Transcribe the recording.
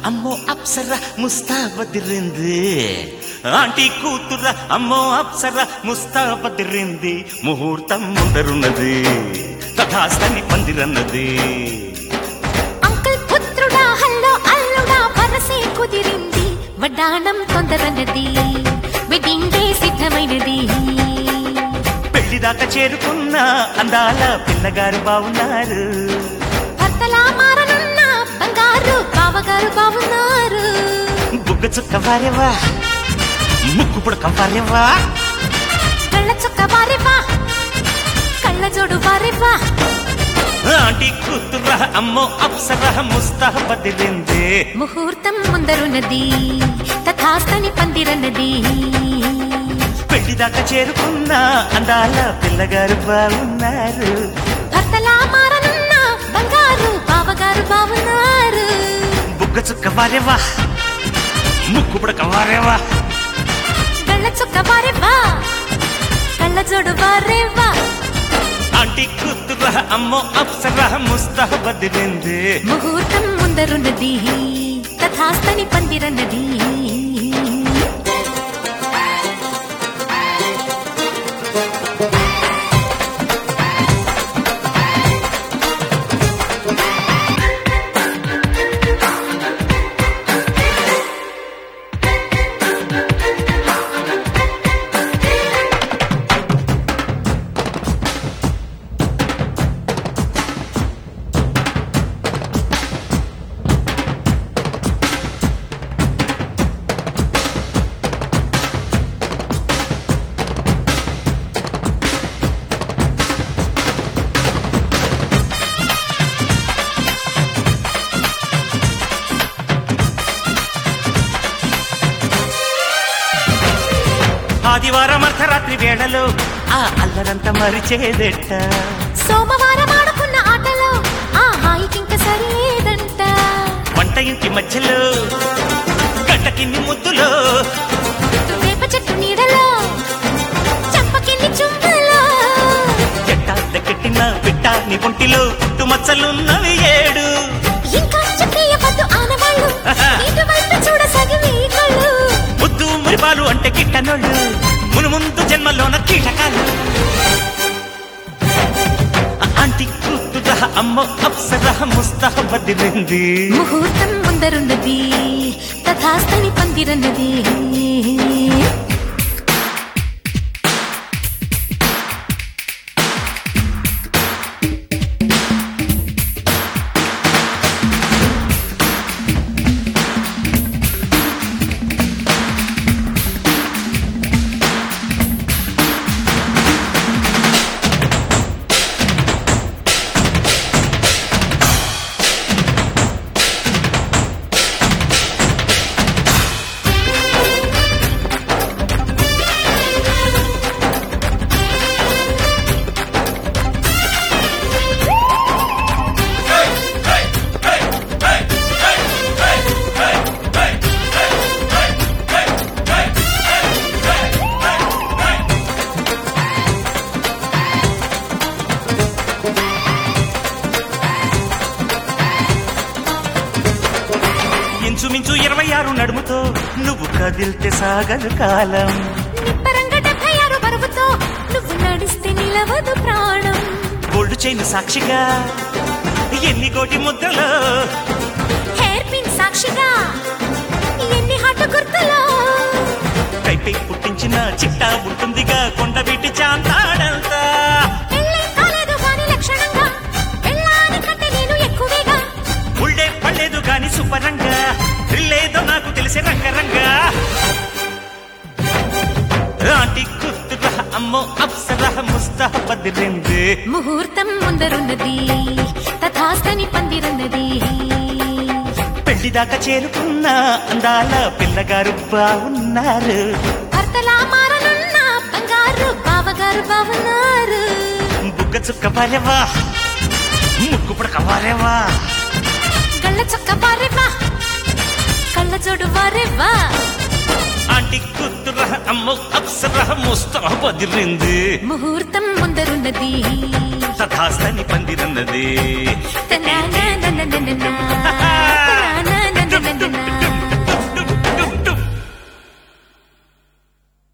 అమ్మో అప్సర ముస్తాబదిరింది ఆంటీ కూతుర అమ్మో అప్సర ముస్తాబదిరింది ముహూర్తం ముందరున్నది తథాస్తని పందిరన్నది అంకుల్ పుత్రుడా హల్లో అల్లుడా వరసే కుదిరింది వడ్డాణం తొందరన్నది వెడ్డింగ్ డే సిద్ధమైనది పెళ్లిదాకా చేరుకున్న అందాల పిల్లగారు బావున్నారు భర్తలా మారనున్న బంగారు బావగారు బావున్నారు బుగ్గ చుక్క వారేవా ముక్కు పుడక వారేవా కళ్ళ చుక్క వారేవా కళ్ళ జోడు వారేవా ఆంటీ కూతుర అమ్మో అప్సర ముస్తాబదిరింది ముహూర్తం ముందరున్నది తథాస్తని పందిరన్నది పెళ్లిదాకా చేరుకున్న అందాల పిల్లగారు బావున్నారు భర్తలా మారనున్న బంగారు బావగారు బావున్నారు బుగ్గ చుక్క వారేవా ముక్కు పుడక వారేవా కళ్ళ చుక్క వారేవా కళ్ళ జోడు వారేవా ఆంటీ కూతుర అమ్మో అప్సర ముస్తాబదిరింది ముహూర్తం ముందరున్నది తథాస్తని పందిరన్నది ఆదివారం అర్ధరాత్రి వేళలో ఆ అల్లరంతా మరిచేదెట్ట సోమవారం ఆడుకున్న ఆటలో ఆ హాయికింక సరేదంట వంట ఇంటి మధ్యలో గంటకిన్ని ముద్దులో వేప చెట్టు నీడలో చంపకిన్ని చుంబలో ఎట్టిన పిట్ట నీ ఒంటిలో పుట్టు మచ్చలున్నవి 7 ఇంకా చెప్పేయవద్దు ఆనవాళ్ళు ఇటువైపు చూడసగివి కళ్ళు ముద్దు మురిపాలు అంటే కిట్టనోళ్ళు మునుముందు జన్మలోన కీటకాలు ఆంటీ కూతుర అమ్మో అప్సర ముస్తాబదిరింది ముహూర్తం ముందరున్నది తథాస్తని పందిరన్నది ఇంచుమించు 26 నడుముతో నువ్వు కదిల్తే సాగదు కాలం నిబ్బరంగా 76 బరువుతో నువ్వు నడిస్తే నిలవదు ప్రాణం గోల్డ్ చైన్ సాక్షిగా ఎన్ని కోటి ముద్రలో హెయిర్ పిన్ సాక్షిగా ఎన్ని హాటు గుర్తులో కైపై పుట్టించిన చిట్టా ఉంటుందిగా కొండవీటి చాంతాడంతా పెళ్ళై కాలేదు గాని లక్షణంగా పెళ్ళాని కంటే నేను ఎక్కువేగా ఉళ్ళే పడలేదు గాని సుపరంగా థ్రిల్లేదో నాకు తెలిసే రంగరంగా ఆంటీ కూతుర అమ్మో అప్సర ముస్తాబదిరింది ముహూర్తం ముందరున్నది తథాస్తని పందిరన్నది పెళ్లిదాకా చేరుకున్న అందాల పిల్లగారు బావున్నారు భర్తలా మారనున్న బంగారు బావగారు బావున్నారు బుగ్గ చుక్క వారేవా ముక్కు పుడక వారేవా కళ్ళ చొక్క వారేవా కళ్ళ జోడు వారేవా ఆంటీ కూతుర అమ్మో అప్సర ముస్తాబదిరింది ముహూర్తం ముందరున్నది తథాస్తని పందిరన్నది తన తందనా